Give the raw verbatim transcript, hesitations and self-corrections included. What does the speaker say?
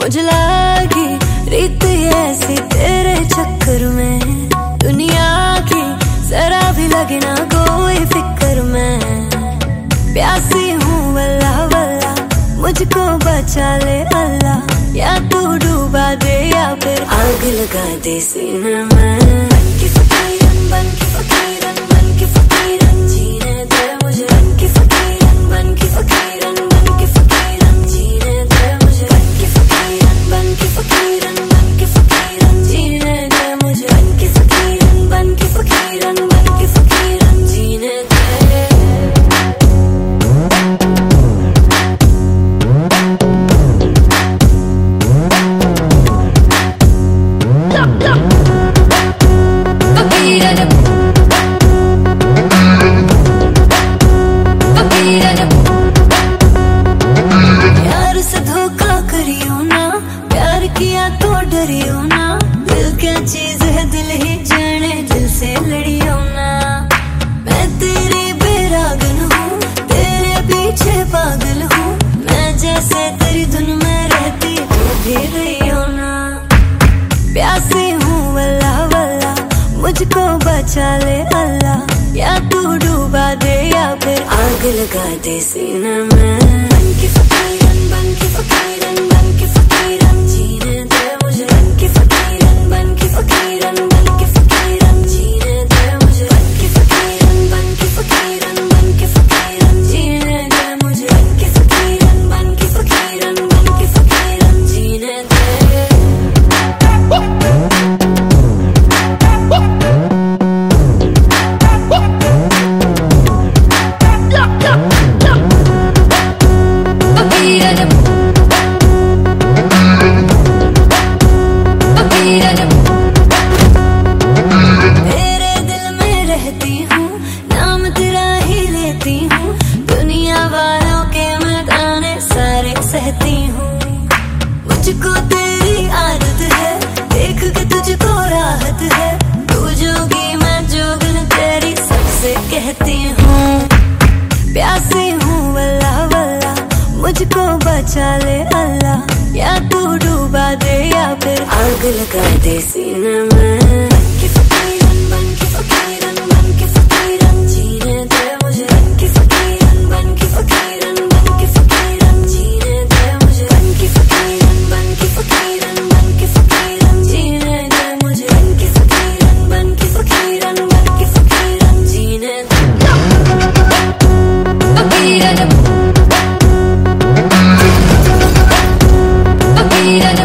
मुझे लागी रीत ऐसी तेरे चक्कर में, दुनिया की जरा भी लगे ना कोई फिक्र में। प्यासी हूँ वल्ला वल्ला, मुझको बचा ले अल्लाह, या तू डूबा दे या फिर आग लगा दे सीने में। बन की फकीरन बन की फकीरन बन की फकीरन जीने दे मुझे, बन की फकीरन बन की फकीरन बन की फकीरन जीने दे मुझे, बन की फकीरन बन की फकीरन बन की फकीरन जीने दे मुझे, बन की फकीरन बन की फकीरन बन की फकीरन जीने दे। यार से धोखा करियो ना, प्यार किया तो डरियो ना, दिल क्या चीज है दिल ही जाने, दिल से लड़ियो ना। मैं तेरी बेरागन हूँ, तेरे पीछे पागल हूँ, मैं जैसे तेरी धुन में रहती हूँ भी रहियो ना। प्यासी हूँ वल्ला वल्ला, मुझको बचा ले अल्लाह, या तू डूबा दे या फिर आग लगा दे सीने में। बन की फकीरन बन की फकीरन बन की फकीरन जीने दे मुझे, बन की फकीरन बन की फकीरन बन की फकीरन जीने दे मुझे, बन की फकीरन बन की फकीरन बन की फकीरन जीने दे मुझे, बन की फकीरन बन की फकीरन बन की फकीरन जीने दे। मेरे दिल में रहती हूँ, नाम तेरा ही लेती हूँ, दुनिया वालों के मैं ताने सारे सहती हूँ। मुझको तेरी आदत है, देख के तुझको राहत है, तू जोगी मैं जोगन तेरी सबसे कहती हूँ। प्यासी हूँ वल्ला वल्ला, मुझको बचा ले अल्लाह, या तू डूबा दे या फिर आग लगा दे सीने में। बन की फकीरन बन की फकीरन बन की फकीरन जीने दे मुझे, बन की फकीरन बन की फकीरन बन की फकीरन जीने दे मुझे, बन की फकीरन बन की फकीरन बन की फकीरन जीने दे मुझे, बन की फकीरन बन की फकीरन बन की फकीरन जीने दे। फकीरन फकीरन